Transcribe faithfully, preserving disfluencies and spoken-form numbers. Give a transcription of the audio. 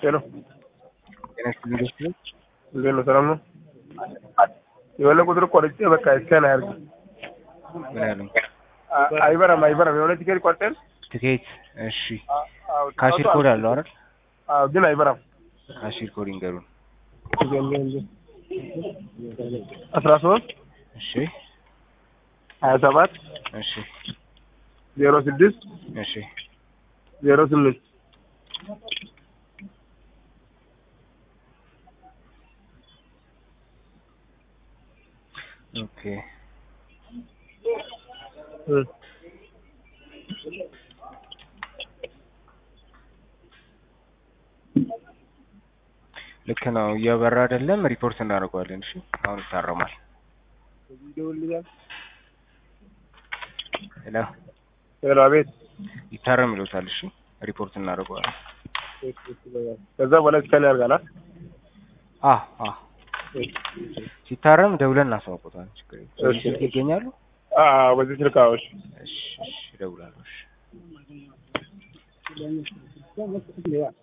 ሄሎ ጤና ይስጥልኝ። እንዴት ነው? ሰላም ነው? የሆነ ቁጥር ቆርጬ በቃ እስካን አያርግ ምን ያለው አይበራም አይበራም። የሆነ ቲኬት ቆርጠን ትኬት እሺ፣ ካሽር ኮድ አለው አይደል? አዎ፣ ግን አይበራም። ካሽር ኮድ ይንገሩን። አስራ ሶስት እሺ፣ ሀያ ሰባት እሺ፣ ዜሮ ስድስት እሺ፣ ዜሮ ስምንት ኦኬ ልክ ነው። እያበራ አይደለም፣ ሪፖርት እናደርገዋለን። እሺ አሁን ይታረማል። ሄሎ ሄሎ፣ አቤት። ይታረም ይሉታል። እሺ ሪፖርት እናደርገዋለን። ከዛ በኋላ እስካን ያርጋላ። አ አ ሲታረም ደውለን እናሳውቁታለን። ችግር የለም። እሺ ይገኛሉ። አ በዚህ ስልክ አውሽ። እሺ እሺ፣ ደውላለሁ። እሺ